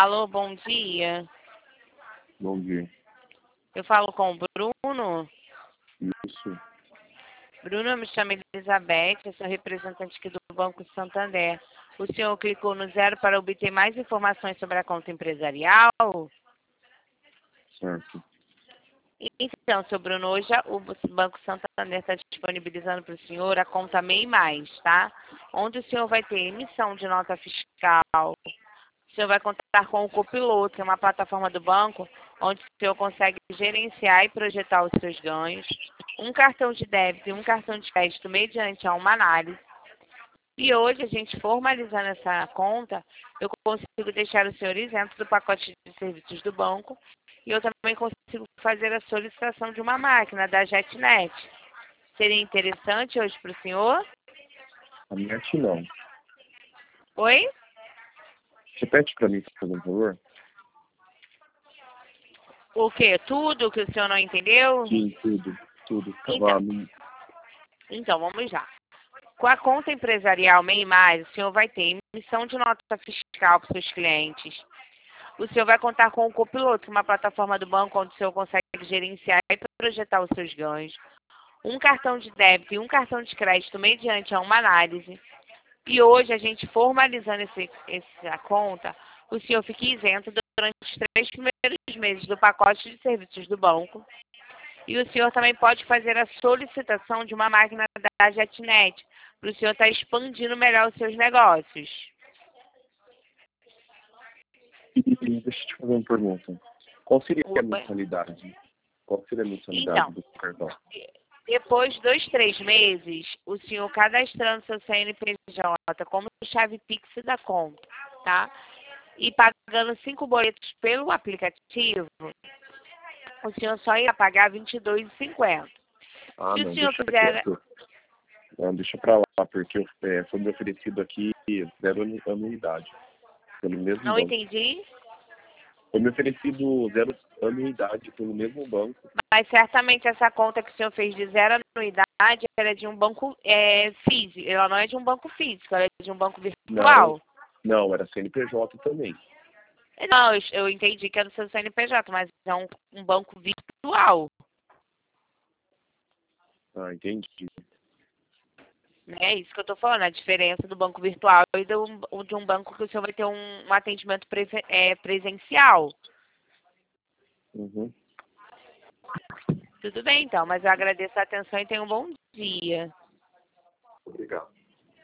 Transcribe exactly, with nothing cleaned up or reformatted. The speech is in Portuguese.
Alô, bom dia. Bom dia. Eu falo com o Bruno. Isso. Bruno, eu me chamo Elizabeth, eu sou representante aqui do Banco Santander. O senhor clicou no zero para obter mais informações sobre a conta empresarial? Certo. Então, seu Bruno, hoje o Banco Santander está disponibilizando para o senhor a conta MEI Mais, tá? Onde o senhor vai ter emissão de nota fiscal. O senhor vai contar com o Copiloto, que é uma plataforma do banco, onde o senhor consegue gerenciar e projetar os seus ganhos. Um cartão de débito e um cartão de crédito mediante a uma análise. E hoje, a gente formalizando essa conta, eu consigo deixar o senhor isento do pacote de serviços do banco e eu também consigo fazer a solicitação de uma máquina da JetNet. Seria interessante hoje para o senhor? A minha não. Oi? Repete para mim, por favor. O quê? Tudo que o senhor não entendeu? Sim, tudo. Tudo. Então, no... então vamos lá. Com a conta empresarial MEI Mais, o senhor vai ter emissão de nota fiscal para os seus clientes. O senhor vai contar com o Copiloto, uma plataforma do banco onde o senhor consegue gerenciar e projetar os seus ganhos. Um cartão de débito e um cartão de crédito mediante a uma análise. E hoje, a gente formalizando esse, essa conta, o senhor fica isento durante os três primeiros meses do pacote de serviços do banco. E o senhor também pode fazer a solicitação de uma máquina da JetNet, para o senhor estar expandindo melhor os seus negócios. E, deixa eu te fazer uma pergunta. Qual seria O- a mensalidade? Qual seria a mensalidade Então, do cartão? depois de dois, três meses, o senhor cadastrando seu C N P J como chave Pix da conta, tá? E pagando cinco boletos pelo aplicativo, o senhor só ia pagar vinte e dois reais e cinquenta centavos. Ah, Se o não, senhor deixa fizer... quieto. Não, deixa pra lá, porque é, foi me oferecido aqui zero anu- anuidade. Pelo mesmo Não banco. entendi, Foi me oferecido zero anuidade pelo mesmo banco. mas certamente essa conta que o senhor fez de zero anuidade ela é de um banco é, físico. Ela não é de um banco físico, ela é de um banco Não, virtual. não, era C N P J também. Não, eu, eu entendi que é do seu C N P J, mas é um, um banco virtual. Ah, entendi. É isso que eu estou falando, a diferença do banco virtual e do, de um banco que o senhor vai ter um, um atendimento pre, é, presencial. Uhum. Tudo bem, então, mas eu agradeço a atenção e tenha um bom dia. Obrigado.